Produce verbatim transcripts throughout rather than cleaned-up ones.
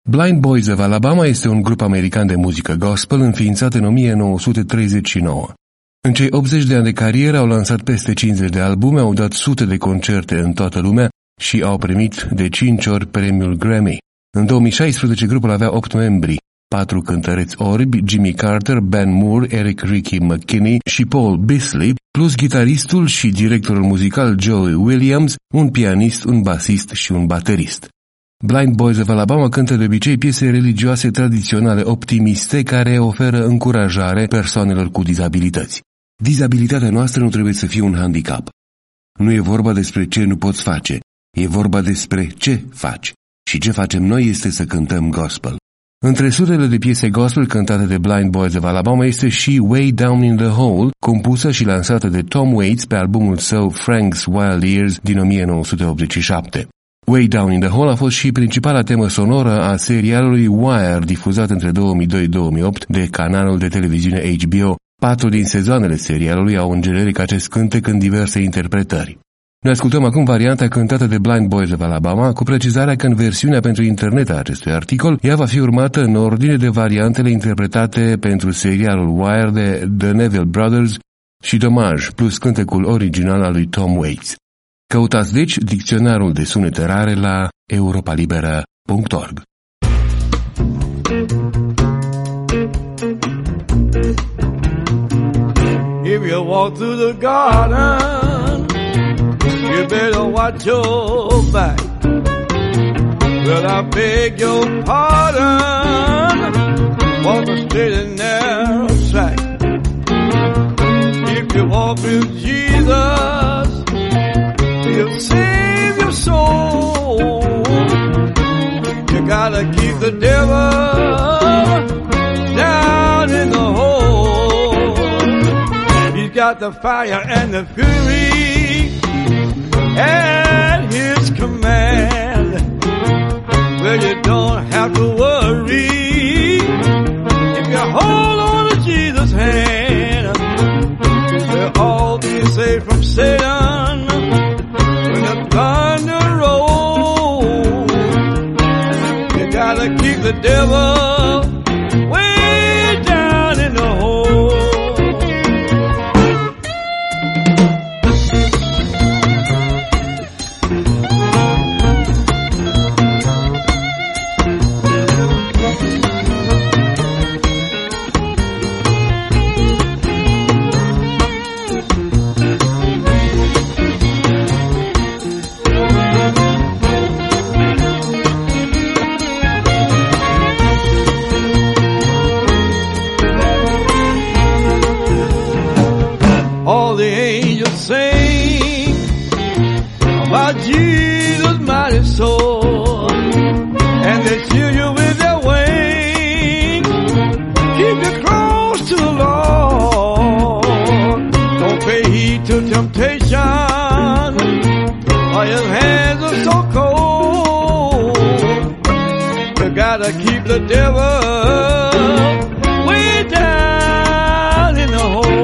Blind Boys of Alabama este un grup american de muzică gospel înființat în o mie nouă sute treizeci și nouă. În cei optzeci de ani de carieră au lansat peste cincizeci de albume, au dat sute de concerte în toată lumea și au primit de cinci ori premiul Grammy. În două mii șaisprezece grupul avea opt membri, patru cântăreți orbi, Jimmy Carter, Ben Moore, Eric Ricky McKinney și Paul Bisley, plus gitaristul și directorul muzical Joey Williams, un pianist, un basist și un baterist. Blind Boys of Alabama cântă de obicei piese religioase tradiționale optimiste care oferă încurajare persoanelor cu dizabilități. Dizabilitatea noastră nu trebuie să fie un handicap. Nu e vorba despre ce nu poți face, e vorba despre ce faci. Și ce facem noi este să cântăm gospel. Între sutele de piese gospel cântate de Blind Boys of Alabama este și Way Down in the Hole, compusă și lansată de Tom Waits pe albumul său Frank's Wild Years din o mie nouă sute optzeci și șapte. Way Down in the Hole a fost și principala temă sonoră a serialului Wire, difuzat între două mii doi - două mii opt de canalul de televiziune H B O. Patru din sezoanele serialului au în generic acest cântec în diverse interpretări. Ne ascultăm acum varianta cântată de Blind Boys of Alabama, cu precizarea că în versiunea pentru internet a acestui articol, ea va fi urmată în ordine de variantele interpretate pentru serialul Wire de The Neville Brothers și Domaj, plus cântecul original al lui Tom Waits. Căutați deci dicționarul de sunete rare la europa liberă punct org. If you walk through the garden, you better watch your back. Well, I beg your pardon, walk a straight and narrow track. If you walk with Jesus, He'll save your soul. You gotta keep the devil down in the hole. He's got the fire and the fury at His command. Well, you don't have to worry if you hold on to Jesus' hand. We'll all be safe from Satan when the thunder rolls. You gotta keep the devil way down in the hole. All the angels sing about Jesus' mighty soul, and they shield you with their wings, keep you close to the Lord. Don't pay heed to temptation, or His hands are so cold. You gotta keep the devil way down in the hole.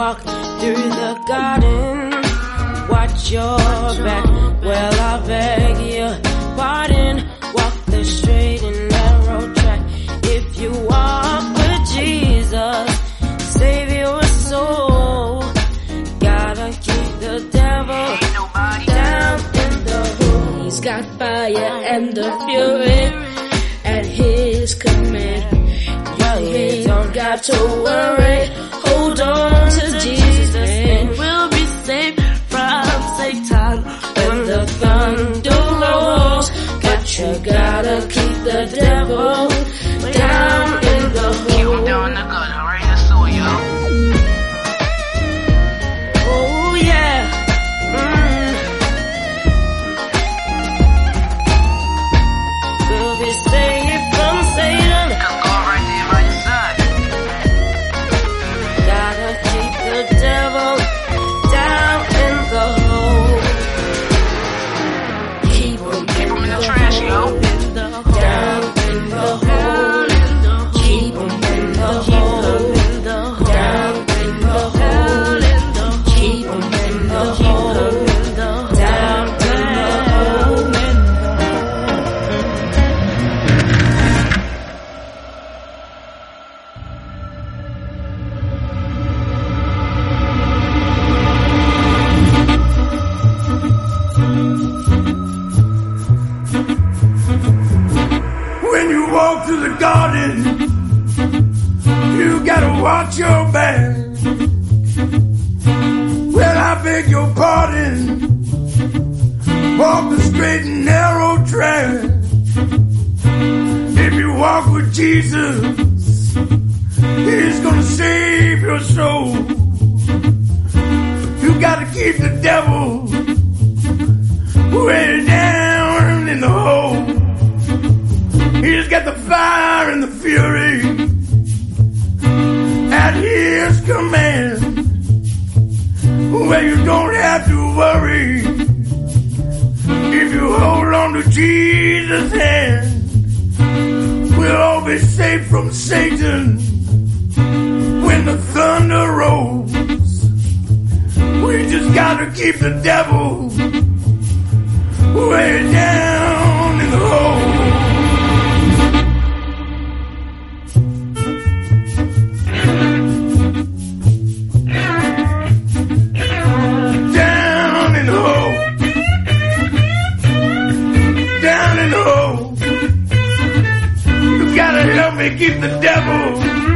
walk through the garden, watch your back. Well, I beg your pardon. Walk the straight and narrow track. If you walk with Jesus, save your soul. Gotta keep the devil down in the hole. He's got fire and the fury at his command. You don't got to worry. Hold on to Jesus and we'll be safe from Satan when the thunder rolls. But you gotta keep the devil down in the hole. Keep him down in the gutter, right in the sewer, yo. Oh yeah. Mm. We'll be safe from Satan. Cause God right there by your side. Gotta keep the devil down in the hole. Keep him, Keep him in the trash, yo. down in the hole. Keep him in the hole. Down in the hole. Keep him in the hole. Down in the hole. When you walk through the garden, you gotta watch your back. Well, I beg your pardon. Walk the straight and narrow track. If you walk with Jesus, He's gonna save your soul. You gotta keep the devil way down in the hole. He's got the fire and the fury at his command. Well, you don't have to worry if you hold on to Jesus' hand. We'll all be safe from Satan when the thunder rolls. We just gotta keep the devil way down in the hole. Keep the devil